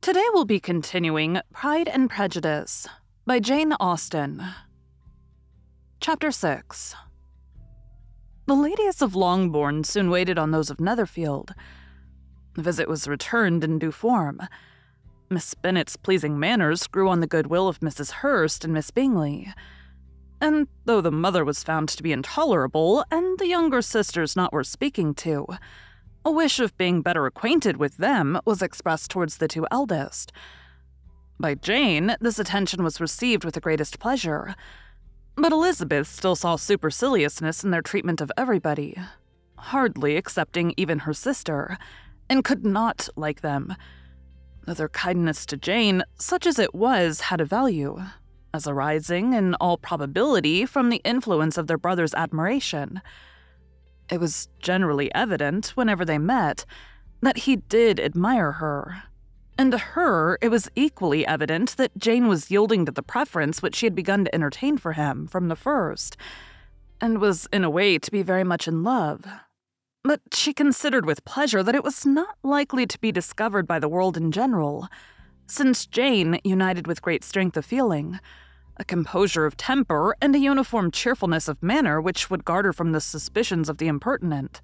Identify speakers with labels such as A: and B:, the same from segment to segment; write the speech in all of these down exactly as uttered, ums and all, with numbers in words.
A: Today we'll be continuing Pride and Prejudice by Jane Austen. Chapter six. The ladies of Longbourn soon waited on those of Netherfield. The visit was returned in due form. Miss Bennet's pleasing manners grew on the goodwill of Missus Hurst and Miss Bingley. And though the mother was found to be intolerable, and the younger sisters not worth speaking to, a wish of being better acquainted with them was expressed towards the two eldest. By Jane, this attention was received with the greatest pleasure, but Elizabeth still saw superciliousness in their treatment of everybody, hardly excepting even her sister, and could not like them. Though their kindness to Jane, such as it was, had a value, as arising, in all probability, from the influence of their brother's admiration. It was generally evident, whenever they met, that he did admire her. And to her, it was equally evident that Jane was yielding to the preference which she had begun to entertain for him from the first, and was in a way to be very much in love. But she considered with pleasure that it was not likely to be discovered by the world in general, since Jane, united with great strength of feeling, a composure of temper, and a uniform cheerfulness of manner which would guard her from the suspicions of the impertinent.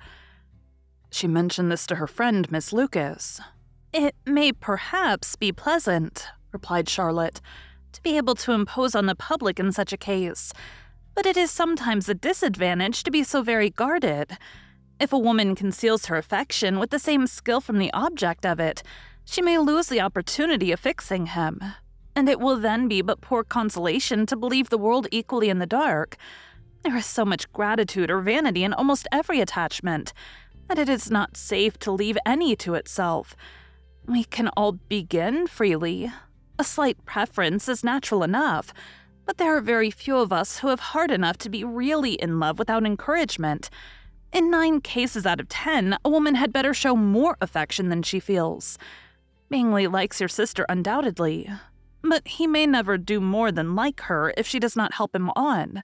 A: She mentioned this to her friend, Miss Lucas. "It may perhaps be pleasant," replied Charlotte, "to be able to impose on the public in such a case, but it is sometimes a disadvantage to be so very guarded. If a woman conceals her affection with the same skill from the object of it, she may lose the opportunity of fixing him, and it will then be but poor consolation to believe the world equally in the dark. There is so much gratitude or vanity in almost every attachment, that it is not safe to leave any to itself. We can all begin freely. A slight preference is natural enough, but there are very few of us who have heart enough to be really in love without encouragement. In nine cases out of ten, a woman had better show more affection than she feels. Bingley likes your sister undoubtedly, but he may never do more than like her if she does not help him on."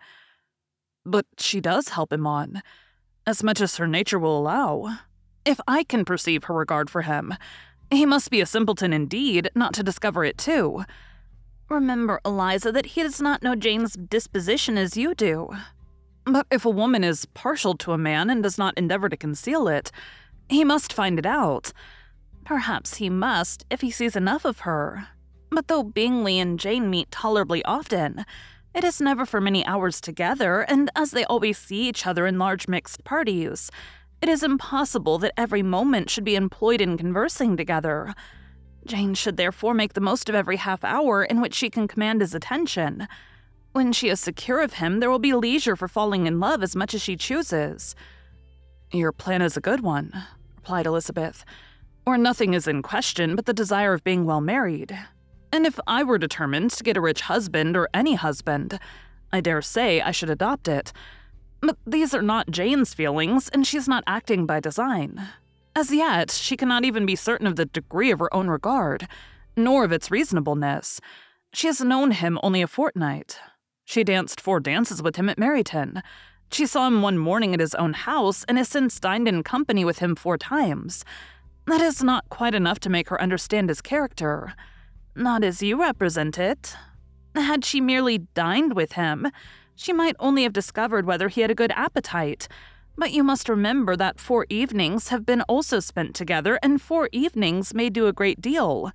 A: "But she does help him on, as much as her nature will allow. If I can perceive her regard for him, he must be a simpleton indeed not to discover it too." "Remember, Eliza, that he does not know Jane's disposition as you do." "But if a woman is partial to a man and does not endeavor to conceal it, he must find it out." "Perhaps he must, if he sees enough of her. But though Bingley and Jane meet tolerably often, it is never for many hours together, and as they always see each other in large mixed parties, it is impossible that every moment should be employed in conversing together. Jane should therefore make the most of every half hour in which she can command his attention. When she is secure of him, there will be leisure for falling in love as much as she chooses." "Your plan is a good one," replied Elizabeth, "or nothing is in question but the desire of being well married. And if I were determined to get a rich husband or any husband, I dare say I should adopt it. But these are not Jane's feelings, and she is not acting by design. As yet, she cannot even be certain of the degree of her own regard, nor of its reasonableness. She has known him only a fortnight. She danced four dances with him at Meryton. She saw him one morning at his own house, and has since dined in company with him four times. That is not quite enough to make her understand his character. Not as you represent it. Had she merely dined with him, she might only have discovered whether he had a good appetite. But you must remember that four evenings have been also spent together, and four evenings may do a great deal."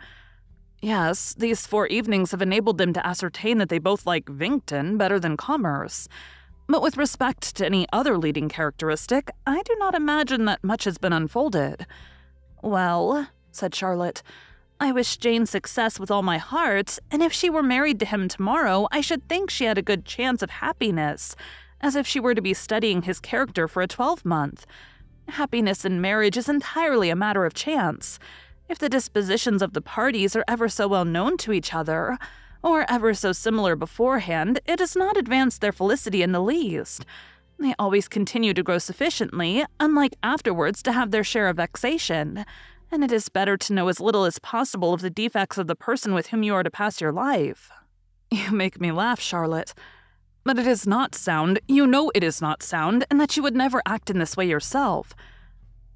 A: "Yes, these four evenings have enabled them to ascertain that they both like Vinkton better than commerce. But with respect to any other leading characteristic, I do not imagine that much has been unfolded." "Well," said Charlotte, "I wish Jane success with all my heart, and if she were married to him tomorrow, I should think she had a good chance of happiness, as if she were to be studying his character for a twelvemonth. Happiness in marriage is entirely a matter of chance. If the dispositions of the parties are ever so well known to each other, or ever so similar beforehand, it does not advance their felicity in the least. They always continue to grow sufficiently, unlike afterwards to have their share of vexation, and it is better to know as little as possible of the defects of the person with whom you are to pass your life." "You make me laugh, Charlotte. But it is not sound, you know it is not sound, and that you would never act in this way yourself."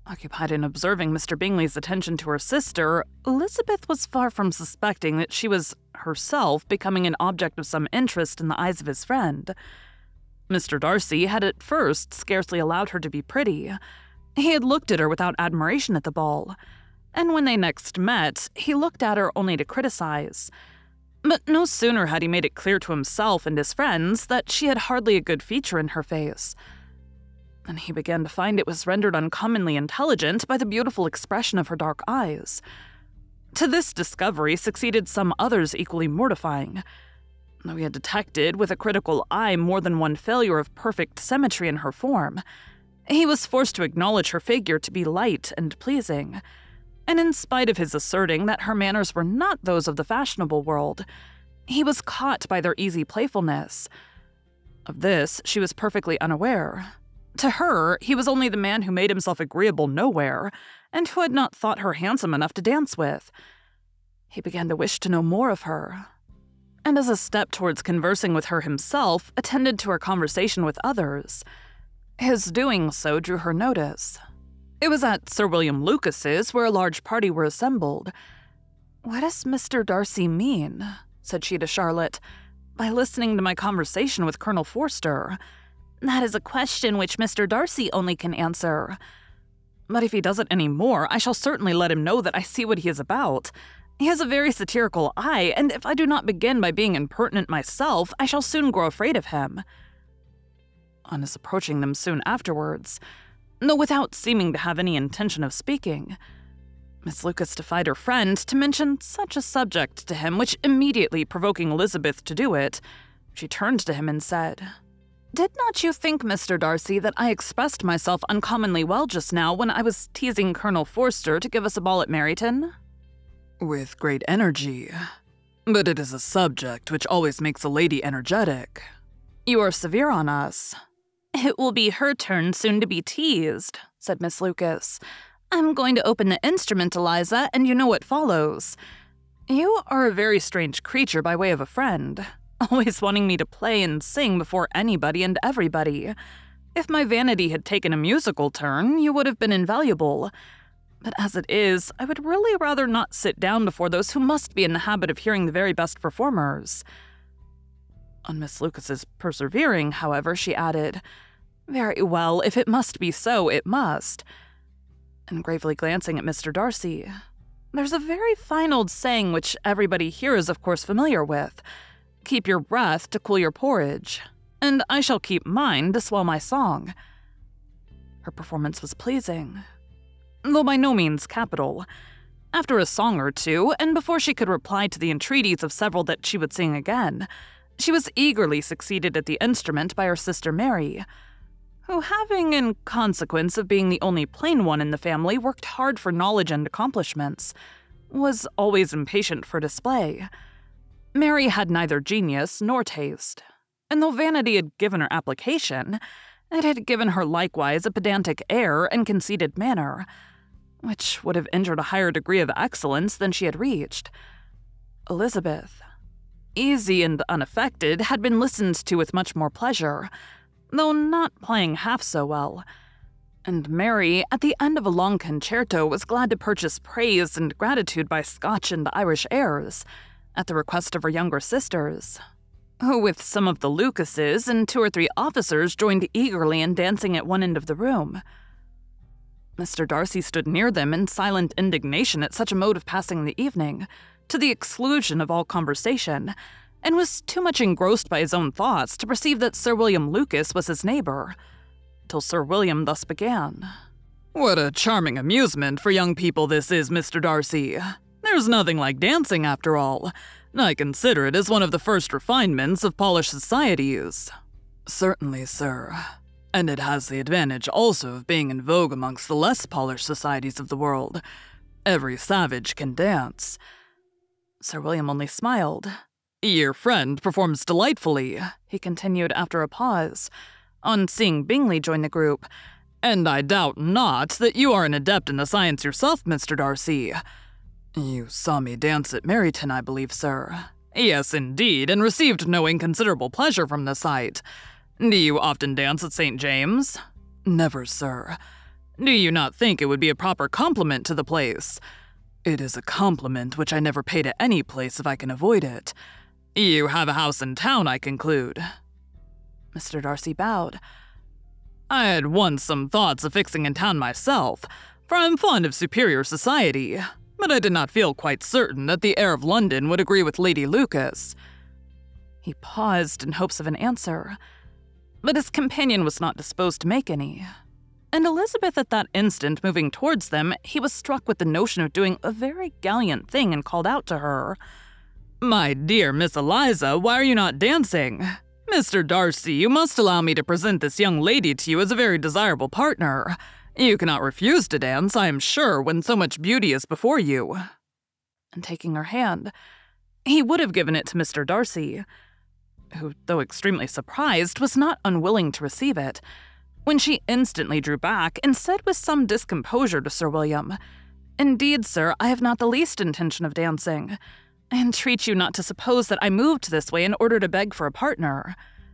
A: Occupied in observing Mister Bingley's attention to her sister, Elizabeth was far from suspecting that she was herself becoming an object of some interest in the eyes of his friend. Mister Darcy had at first scarcely allowed her to be pretty. He had looked at her without admiration at the ball, and when they next met, he looked at her only to criticize. But no sooner had he made it clear to himself and his friends that she had hardly a good feature in her face, and he began to find it was rendered uncommonly intelligent by the beautiful expression of her dark eyes. To this discovery succeeded some others equally mortifying. Though he had detected with a critical eye more than one failure of perfect symmetry in her form, he was forced to acknowledge her figure to be light and pleasing, and in spite of his asserting that her manners were not those of the fashionable world, he was caught by their easy playfulness. Of this she was perfectly unaware. To her, he was only the man who made himself agreeable nowhere, and who had not thought her handsome enough to dance with. He began to wish to know more of her, and as a step towards conversing with her himself, attended to her conversation with others. His doing so drew her notice. It was at Sir William Lucas's, where a large party were assembled. "What does Mister Darcy mean," said she to Charlotte, "by listening to my conversation with Colonel Forster?" "That is a question which Mister Darcy only can answer." "But if he does it any more, I shall certainly let him know that I see what he is about. He has a very satirical eye, and if I do not begin by being impertinent myself, I shall soon grow afraid of him." On his approaching them soon afterwards, though without seeming to have any intention of speaking, Miss Lucas defied her friend to mention such a subject to him, which immediately provoking Elizabeth to do it, she turned to him and said, "Did not you think, Mister Darcy, that I expressed myself uncommonly well just now when I was teasing Colonel Forster to give us a ball at Meryton?"
B: "With great energy. But it is a subject which always makes a lady energetic."
A: "You are severe on us." "It will be her turn soon to be teased," said Miss Lucas. "I'm going to open the instrument, Eliza, and you know what follows. You are a very strange creature by way of a friend, always wanting me to play and sing before anybody and everybody. If my vanity had taken a musical turn, you would have been invaluable. But as it is, I would really rather not sit down before those who must be in the habit of hearing the very best performers." On Miss Lucas's persevering, however, she added, "Very well, if it must be so, it must." And gravely glancing at Mister Darcy, "There's a very fine old saying which everybody here is of course familiar with. Keep your breath to cool your porridge, and I shall keep mine to swell my song." Her performance was pleasing, though by no means capital. After a song or two, and before she could reply to the entreaties of several that she would sing again, she was eagerly succeeded at the instrument by her sister Mary, who, having, in consequence of being the only plain one in the family, worked hard for knowledge and accomplishments, was always impatient for display. Mary had neither genius nor taste, and though vanity had given her application, it had given her likewise a pedantic air and conceited manner, which would have injured a higher degree of excellence than she had reached. Elizabeth, easy and unaffected, had been listened to with much more pleasure, though not playing half so well, and Mary, at the end of a long concerto, was glad to purchase praise and gratitude by Scotch and Irish airs, at the request of her younger sisters, who with some of the Lucases and two or three officers joined eagerly in dancing at one end of the room. Mister Darcy stood near them in silent indignation at such a mode of passing the evening, to the exclusion of all conversation, and was too much engrossed by his own thoughts to perceive that Sir William Lucas was his neighbor, till Sir William thus began.
B: "What a charming amusement for young people this is, Mister Darcy. There's nothing like dancing, after all. I consider it as one of the first refinements of polished societies."
C: "Certainly, sir. And it has the advantage also of being in vogue amongst the less polished societies of the world. Every savage can dance."
A: Sir William only smiled.
B: "Your friend performs delightfully,"
A: he continued after a pause, on seeing Bingley join the group,
B: "and I doubt not that you are an adept in the science yourself, Mister Darcy."
C: "You saw me dance at Meryton, I believe, sir."
B: "Yes, indeed, and received no inconsiderable pleasure from the sight. Do you often dance at Saint James?"
C: "Never, sir.
B: Do you not think it would be a proper compliment to the place?
C: It is a compliment which I never pay to any place if I can avoid it.
B: You have a house in town, I conclude.
A: Mister Darcy bowed.
B: I had once some thoughts of fixing in town myself, for I'm fond of superior society, but I did not feel quite certain that the air of London would agree with Lady Lucas.
A: He paused in hopes of an answer, but his companion was not disposed to make any. And Elizabeth at that instant moving towards them, he was struck with the notion of doing a very gallant thing and called out to her,
B: "My dear Miss Eliza, why are you not dancing? Mister Darcy, you must allow me to present this young lady to you as a very desirable partner. You cannot refuse to dance, I am sure, when so much beauty is before you."
A: And taking her hand, he would have given it to Mister Darcy, who, though extremely surprised, was not unwilling to receive it, when she instantly drew back and said with some discomposure to Sir William, "Indeed, sir, I have not the least intention of dancing. I entreat you not to suppose that I moved this way in order to beg for a partner."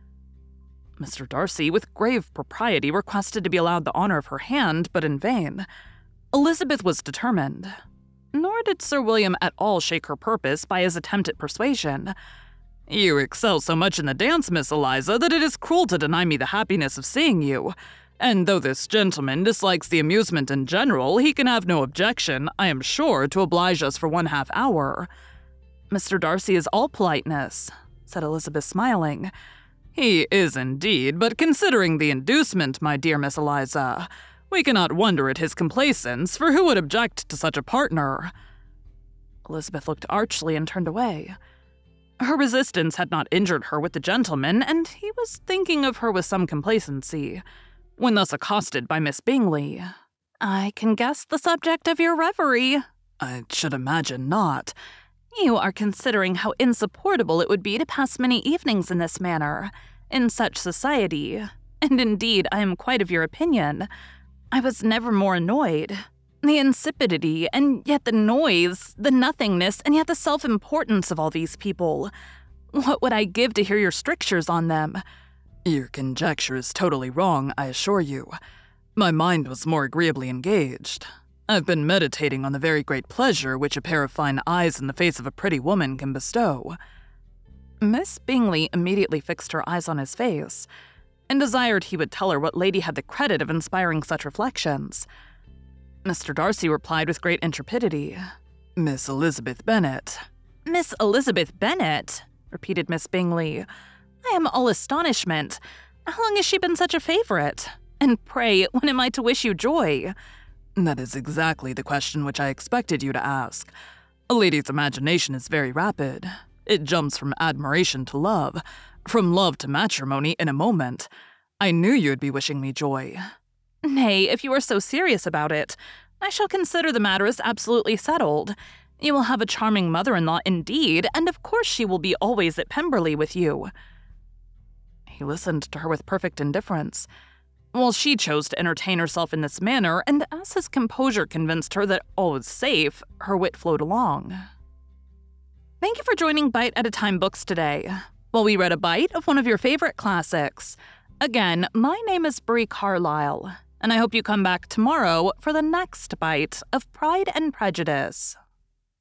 A: Mister Darcy, with grave propriety, requested to be allowed the honor of her hand, but in vain. Elizabeth was determined. Nor did Sir William at all shake her purpose by his attempt at persuasion.
B: "You excel so much in the dance, Miss Eliza, that it is cruel to deny me the happiness of seeing you. And though this gentleman dislikes the amusement in general, he can have no objection, I am sure, to oblige us for one half hour."
A: "Mister Darcy is all politeness," said Elizabeth, smiling.
B: "He is indeed, but considering the inducement, my dear Miss Eliza, we cannot wonder at his complaisance, for who would object to such a partner?"
A: Elizabeth looked archly and turned away. Her resistance had not injured her with the gentleman, and he was thinking of her with some complacency, when thus accosted by Miss Bingley. "I can guess the subject of your reverie."
C: "I should imagine not."
A: "You are considering how insupportable it would be to pass many evenings in this manner, in such society, and indeed I am quite of your opinion. I was never more annoyed. The insipidity, and yet the noise, the nothingness, and yet the self-importance of all these people. What would I give to hear your strictures on them?"
C: "Your conjecture is totally wrong, I assure you. My mind was more agreeably engaged. I've been meditating on the very great pleasure which a pair of fine eyes in the face of a pretty woman can bestow."
A: Miss Bingley immediately fixed her eyes on his face, and desired he would tell her what lady had the credit of inspiring such reflections. Mister Darcy replied with great intrepidity,
C: "Miss Elizabeth Bennet."
A: "Miss Elizabeth Bennet?" repeated Miss Bingley. "I am all astonishment. How long has she been such a favorite? And pray, when am I to wish you joy?"
C: "That is exactly the question which I expected you to ask. A lady's imagination is very rapid. It jumps from admiration to love, from love to matrimony in a moment. I knew you would be wishing me joy."
A: "Nay, if you are so serious about it, I shall consider the matter as absolutely settled. You will have a charming mother-in-law indeed, and of course she will be always at Pemberley with you." He listened to her with perfect indifference, while she chose to entertain herself in this manner, and as his composure convinced her that all was safe, her wit flowed along. Thank you for joining Bite at a Time Books today, while we read a bite of one of your favorite classics. Again, my name is Brie Carlisle, and I hope you come back tomorrow for the next bite of Pride and Prejudice.